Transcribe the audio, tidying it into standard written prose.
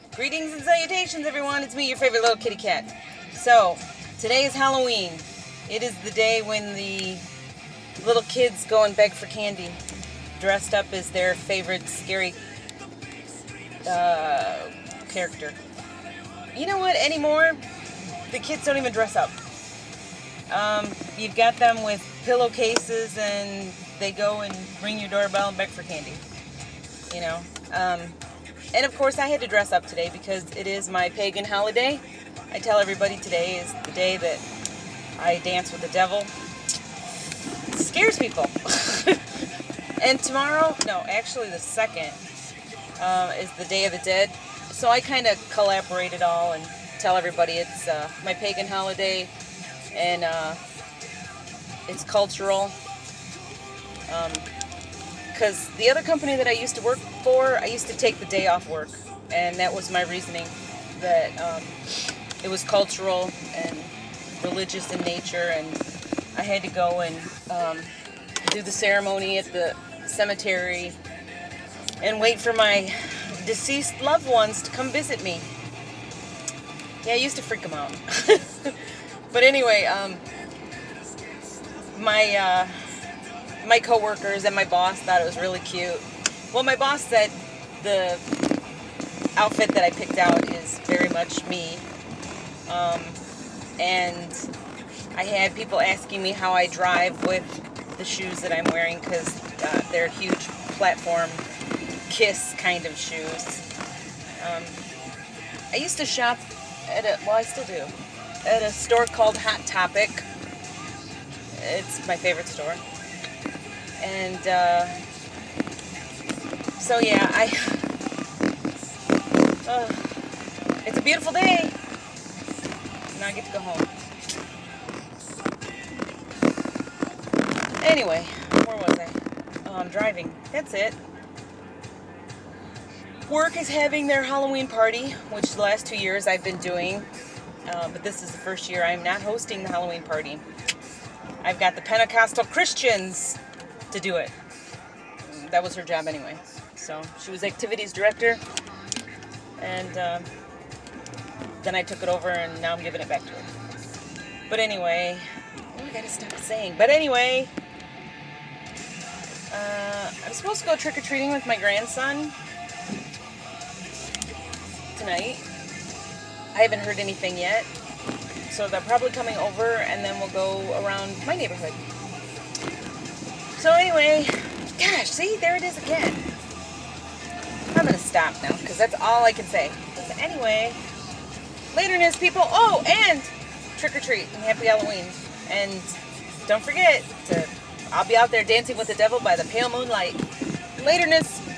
Greetings and salutations, everyone. It's me, your favorite little kitty cat. So, today is Halloween. It is the day when the little kids go and beg for candy, dressed up as their favorite scary character. You know what? Anymore, the kids don't even dress up. You've got them with pillowcases and they go and ring your doorbell and beg for candy. You know? And of course I had to dress up today because it is my pagan holiday. I tell everybody today is the day that I dance with the devil. It scares people. And tomorrow, no, actually the 2nd, is the Day of the Dead. So I kind of collaborate it all and tell everybody it's my pagan holiday and it's cultural. Because the other company that I used to work for, I used to take the day off work, and that was my reasoning, that it was cultural and religious in nature, and I had to go and do the ceremony at the cemetery and wait for my deceased loved ones to come visit me. Yeah, I used to freak them out. But anyway, my coworkers and my boss thought it was really cute. Well, my boss said the outfit that I picked out is very much me. And I had people asking me how I drive with the shoes that I'm wearing because they're huge platform Kiss kind of shoes. I used to shop at I still do, at a store called Hot Topic. It's my favorite store. And so yeah, it's a beautiful day. Now I get to go home. Anyway, where was I? Oh, I'm driving. That's it. Work is having their Halloween party, which the last 2 years I've been doing. But this is the first year I'm not hosting the Halloween party. I've got the Pentecostal Christians to do it. That was her job anyway. So she was activities director, and then I took it over, and now I'm giving it back to her. But anyway, I gotta stop saying. But anyway, I'm supposed to go trick-or-treating with my grandson tonight. I haven't heard anything yet, so they're probably coming over, and then we'll go around my neighborhood. So anyway, gosh, see, there it is again. I'm going to stop now, because that's all I can say. So anyway, laterness, people. Oh, and trick-or-treat, and happy Halloween. And don't forget, I'll be out there dancing with the devil by the pale moonlight. Laterness.